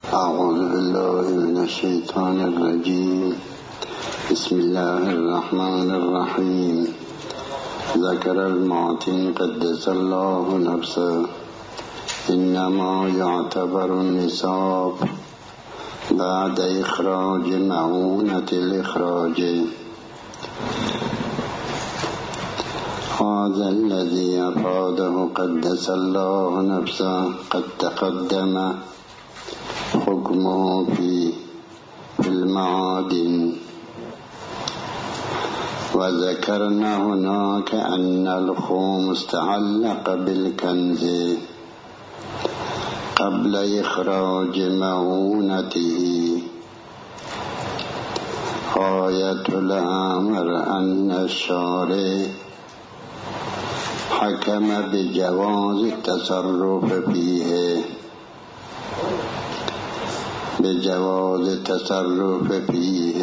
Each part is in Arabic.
أعوذ بالله من الشيطان الرجيم. بسم الله الرحمن الرحيم. ذكر المعتن قدس الله نفسه إنما يعتبر النصاب بعد إخراج معونة الإخراج. هذا الذي أفاده قدس الله نفسه قد تقدم حكمه في المعادن. وذكرنا هناك أن الخمس تعلق بالكنز قبل إخراج معونته. غاية الأمر أن الشارع حكم بجواز التصرف فيه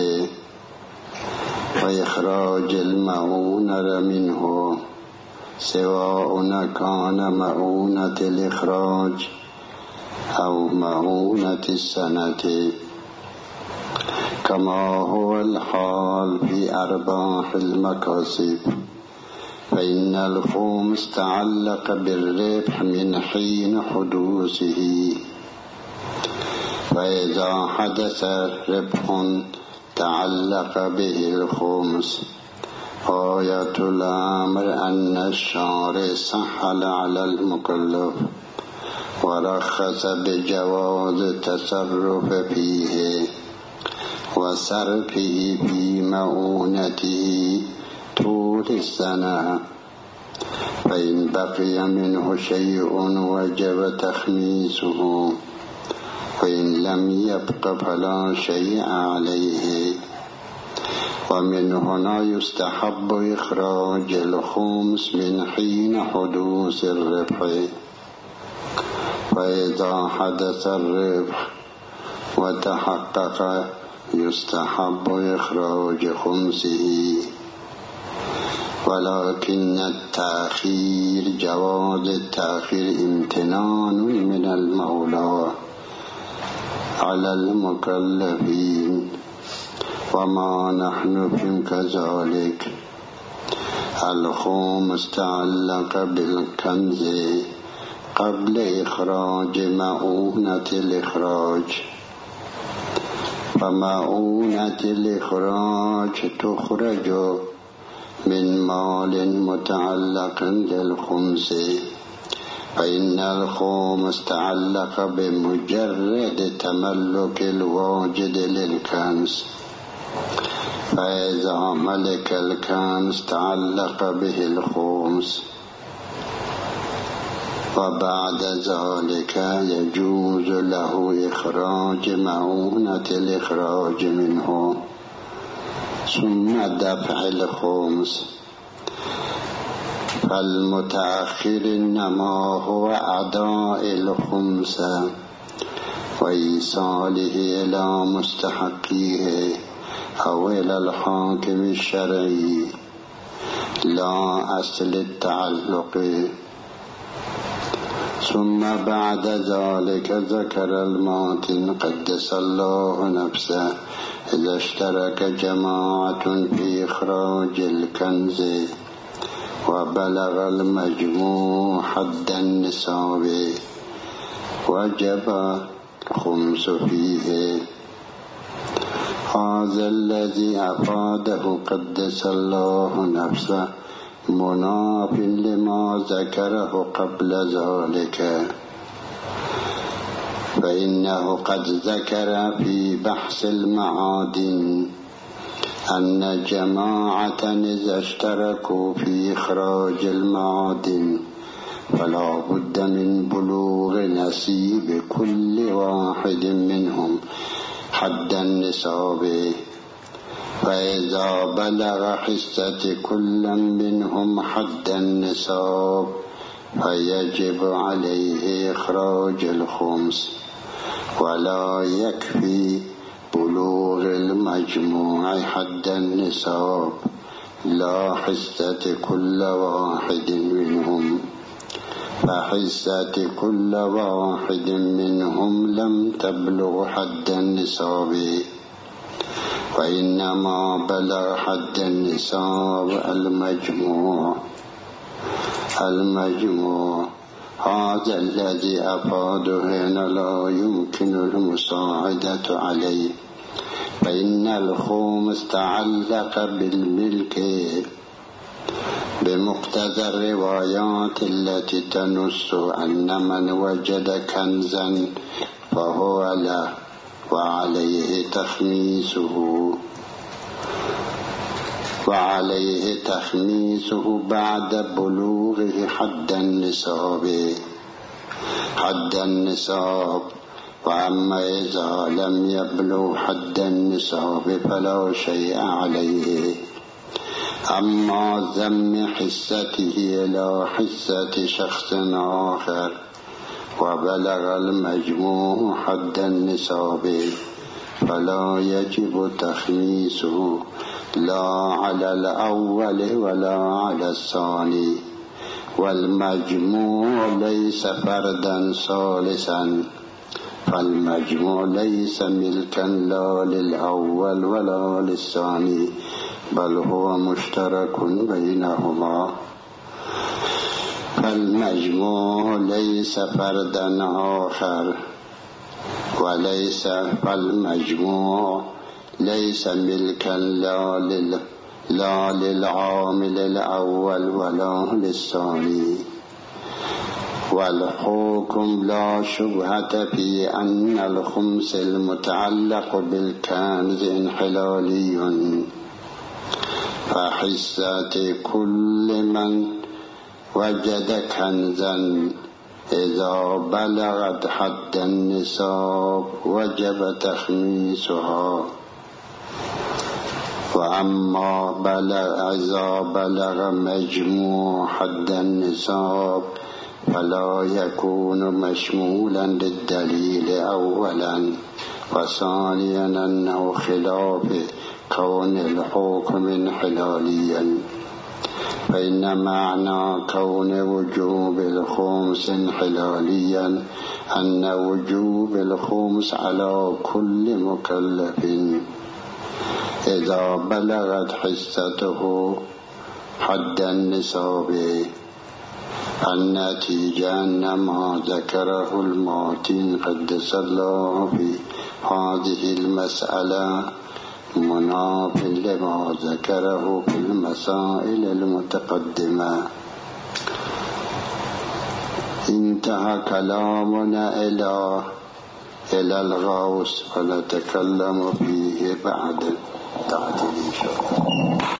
وإخراج المعونة منه، سواء كان معونة الإخراج أو معونة السنة، كما هو الحال في أرباح المكاسب. فإن الخمس تعلق بالربح من حين حدوثه، فإذا حدث ربح تعلق به الخمس. غاية الأمر أن الشارع سهل على المكلف ورخص بجواز التصرف فيه وصرفه في معونته طول السنة. فإن بقي منه شيء وجب تخميسه، وإن لم يبق فلا شيء عليه. ومن هنا يستحب إخراج الخمس من حين حدوث الربح. فإذا حدث الربح وتحقق يستحب إخراج خمسه. ولكن التأخير، جواز التأخير امتنان من المولى على المكلفين، وما نحن كذلك. الخمس تعلق بالكنز قبل إخراج معونة الإخراج. فمعونة الإخراج تخرج من مال متعلق بالخمس، فإن الخمس تعلق بمجرد تملك الواجد للكنز. فإذا ملك الكنز تعلق به الخمس. وبعد ذلك يجوز له إخراج معونة الإخراج منه ثم دفع الخمس. فالمتأخر إنما هو أداء الخمس وإيصاله إلى مستحقيه أو إلى الحاكم الشرعي، لا أصل التعلق. ثم بعد ذلك ذكر المعتن قدس الله نفسه إذا اشترك جماعة في إخراج الكنز وبلغ المجموع حد النصاب وجب الخمس فيه. هذا الذي أفاده قدس الله نفسه مناف لما ذكره قبل ذلك. فإنه قد ذكر في بحث المعادن أن جماعة إذا اشتركوا في إخراج المعادن فلا بد من بلوغ نصيب كل واحد منهم حد النصاب. فإذا بلغ حصة كل منهم حد النصاب فيجب عليه إخراج الخمس، ولا يكفي بلوغ المجموع حد النصاب لا حصة كل واحد منهم. فحصة كل واحد منهم لم تبلغ حد النصاب، وإنما بلغ حد النصاب المجموع هذا الذي أفاده هنا لا يمكن المساعدة عليه، فإن الخمس تعلق بالملك بمقتضى الروايات التي تنص أن من وجد كنزا فهو له وعليه تخميسه بعد بلوغه حد النصاب. وأما إذا لم يبلغ حد النصاب فلا شيء عليه. أما ضم حصته إلى حصة شخص آخر وبلغ المجموع حد النصاب فلا يجب تخميسه لا على الأول ولا على الثاني، والمجموع ليس فردا ثالثا، فالمجموع ليس ملكا لا للأول ولا للثاني بل هو مشترك بينهما. فالمجموع ليس فردا آخر فالمجموع ليس ملكا لا للعامل الأول ولا للثاني. والحكم لا شبهة في أن الخمس المتعلق بالكنز انحلالي، فحصة كل من وجد كنزا إذا بلغت حد النصاب وجب تخميسها. وأما إذا بلغ مجموع حد النصاب فلا يكون مشمولا للدليل أولا، وثانيا أنه خلاف كون الحكم انحلاليا، فإن معنى كون وجوب الخمس انحلاليا أن وجوب الخمس على كل مكلف إذا بلغت حصته حد النصاب. النتيجة أن ما ذكره الماتين قدس الله في هذه المسألة مناف لما ذكره في المسائل المتقدمة. انتهى كلامنا إلى الغوث، ونتكلم فيه بعد تعديل إن شاء الله.